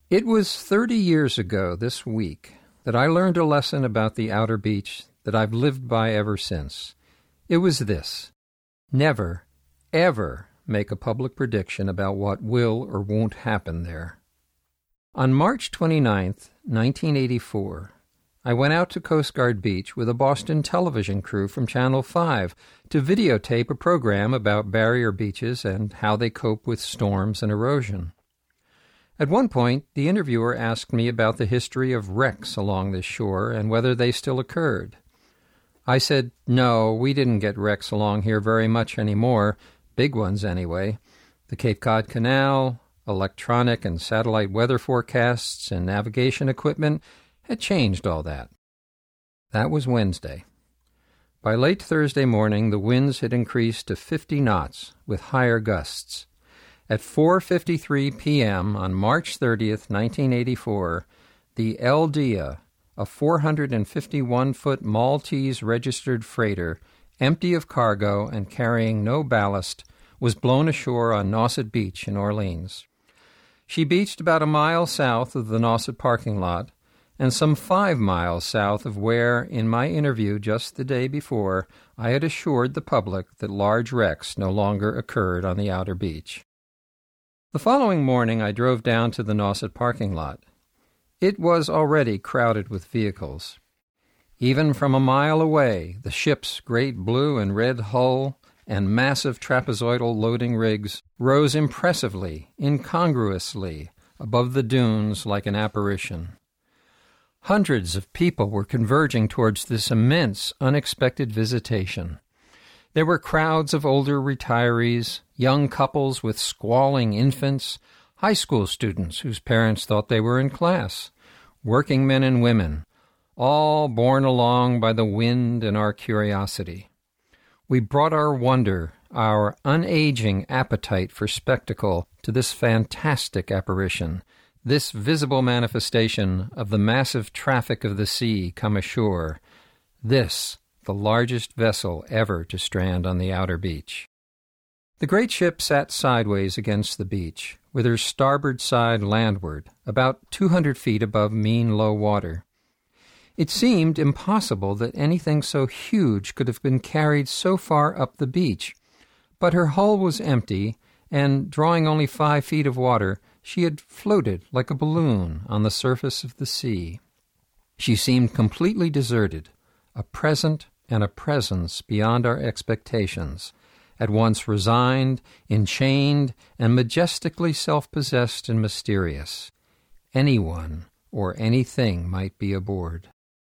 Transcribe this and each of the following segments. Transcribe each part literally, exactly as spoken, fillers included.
It was thirty years ago this week that I learned a lesson about the outer beach that I've lived by ever since. It was this: never, ever make a public prediction about what will or won't happen there. On March twenty-ninth, nineteen eighty-four, I went out to Coast Guard Beach with a Boston television crew from Channel five to videotape a program about barrier beaches and how they cope with storms and erosion. At one point, the interviewer asked me about the history of wrecks along this shore and whether they still occurred. I said, no, we didn't get wrecks along here very much anymore, big ones anyway. The Cape Cod Canal, electronic and satellite weather forecasts, and navigation equipment had changed all that. That was Wednesday. By late Thursday morning, the winds had increased to fifty knots with higher gusts. At four fifty-three p.m. on March thirtieth, nineteen eighty-four, the El Dia, a four hundred fifty-one foot Maltese registered freighter, empty of cargo and carrying no ballast, was blown ashore on Nauset Beach in Orleans. She beached about a mile south of the Nauset parking lot and some five miles south of where, in my interview just the day before, I had assured the public that large wrecks no longer occurred on the outer beach. The following morning I drove down to the Nauset parking lot. It was already crowded with vehicles. Even from a mile away, the ship's great blue and red hull and massive trapezoidal loading rigs rose impressively, incongruously, above the dunes like an apparition. Hundreds of people were converging towards this immense, unexpected visitation. There were crowds of older retirees, young couples with squalling infants, high school students whose parents thought they were in class, working men and women, all borne along by the wind and our curiosity. We brought our wonder, our unaging appetite for spectacle to this fantastic apparition, this visible manifestation of the massive traffic of the sea come ashore, this the largest vessel ever to strand on the outer beach. The great ship sat sideways against the beach, with her starboard side landward, about two hundred feet above mean low water. It seemed impossible that anything so huge could have been carried so far up the beach, but her hull was empty, and, drawing only five feet of water, she had floated like a balloon on the surface of the sea. She seemed completely deserted, a present and a presence beyond our expectations, at once resigned, enchained, and majestically self-possessed and mysterious. Anyone or anything might be aboard.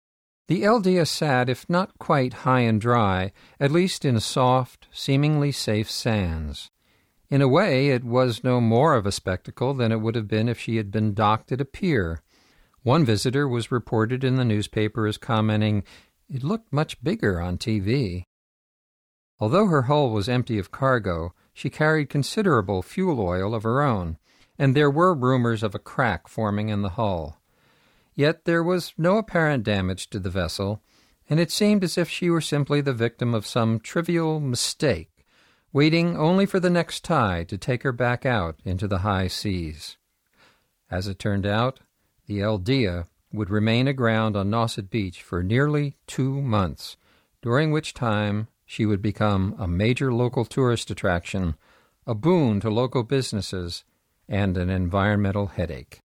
The El Dia sat, if not quite high and dry, at least in soft, seemingly safe sands. In a way, it was no more of a spectacle than it would have been if she had been docked at a pier. One visitor was reported in the newspaper as commenting, "It looked much bigger on T V." Although her hull was empty of cargo, she carried considerable fuel oil of her own, and there were rumors of a crack forming in the hull. Yet there was no apparent damage to the vessel, and it seemed as if she were simply the victim of some trivial mistake, waiting only for the next tide to take her back out into the high seas. As it turned out, the El Dia would remain aground on Nauset Beach for nearly two months, during which time she would become a major local tourist attraction, a boon to local businesses, and an environmental headache.